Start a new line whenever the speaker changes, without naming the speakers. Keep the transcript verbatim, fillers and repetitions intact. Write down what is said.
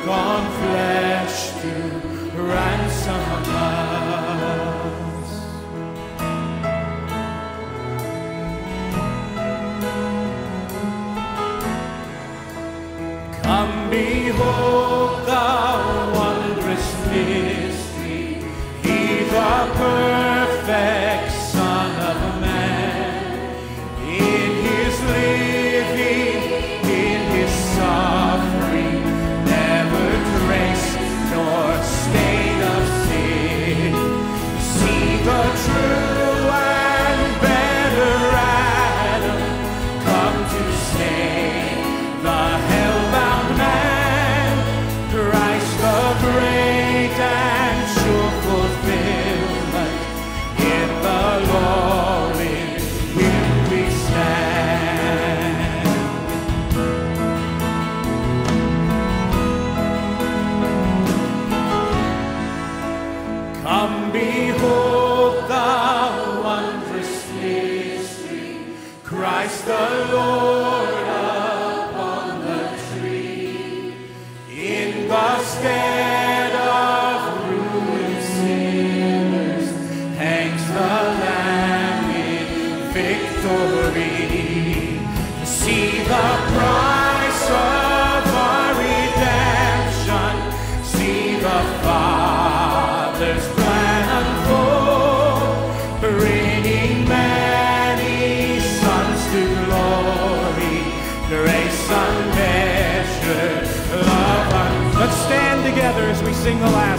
on flesh to ransom us. Come behold the wondrous mystery, He the perfect Son of Man, in His living, in His suffering, never trace nor stain of sin. See the true and better Adam come to save the hell-bound man. Christ the great and sure fulfillment, in the Lord in Him we stand. Come behold the wondrous mystery, Christ the Lord upon the tree. In the stead of ruined sinners hangs the Lamb in victory. See the price of our redemption, see the Father's plan unfold, bringing many sons to glory, grace unmeasured, love untold. Let's stand together as we sing the last.